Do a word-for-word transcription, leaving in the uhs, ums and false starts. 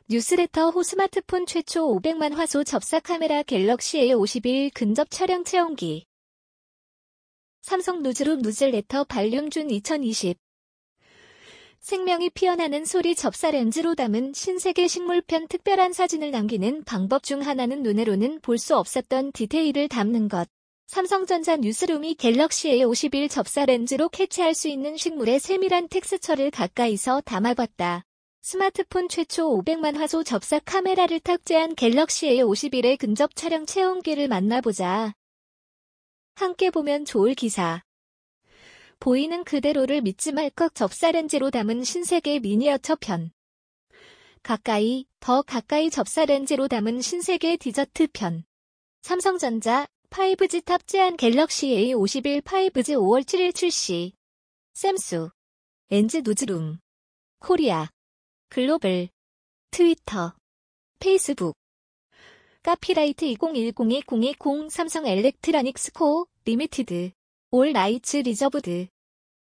뉴스레터 호 스마트폰 최초 오백만 화소 접사 카메라 갤럭시 에이 오십일 근접 촬영 체험기. 삼성 누즈룸 뉴스레터 발륨 준 이천이십. 생명이 피어나는 소리 접사 렌즈로 담은 신세계 식물편 특별한 사진을 남기는 방법 중 하나는 눈으로는 볼 수 없었던 디테일을 담는 것. 삼성전자 뉴스룸이 갤럭시 에이 오십일 접사 렌즈로 캐치할 수 있는 식물의 세밀한 텍스처를 가까이서 담아봤다. 스마트폰 최초 오백만 화소 접사 카메라를 탑재한 갤럭시 에이 오십일의 근접 촬영 체험기를 만나보자. 함께 보면 좋을 기사. 보이는 그대로를 믿지 말 것 접사 렌즈로 담은 신세계 미니어처 편. 가까이, 더 가까이 접사 렌즈로 담은 신세계 디저트 편. 삼성전자 파이브지 탑재한 갤럭시 에이 오십일 파이브지 오월 칠일 출시. 샘수, 엔지 누즈룸, 코리아, 글로벌, 트위터, 페이스북. 카피라이트 이천십이 공이공 삼성 엘렉트로닉스 코 리미티드. 올 라이츠 리저브드.